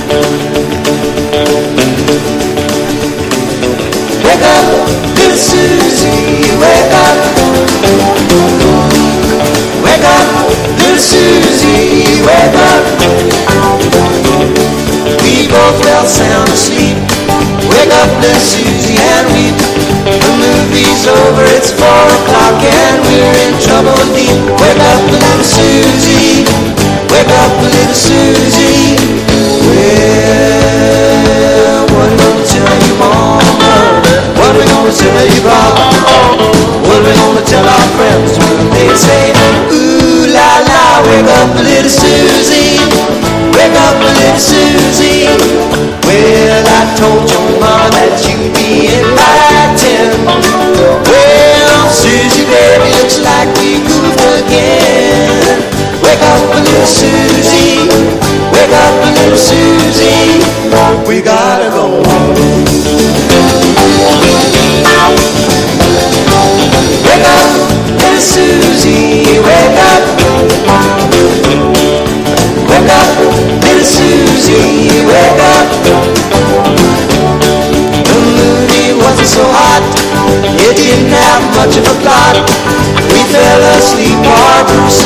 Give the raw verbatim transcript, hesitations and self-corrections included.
Wake up, little Susie, wake up. Wake up, little Susie, wake up. We both fell sound asleep. Wake up, little Susie, and weep. The movie's over, it's four o'clock, and we're in trouble deep. Wake up, little Susie, wake up, little Susie. Well, what are we gonna tell you, Mama? What are we gonna tell you, Papa? What are we gonna tell our friends when they say, ooh la la, wake up, little Susie, wake up, little Susie. Well, I told your mama that you'd be in by ten. Well, Susie, baby, looks like we goofed again. Wake up, little Susie, wake up, little Susie. We gotta go home. Wake up, little Susie, wake up. Wake up, little Susie, wake up. The movie wasn't so hot, it didn't have much of a plot. We fell asleep, our Bruce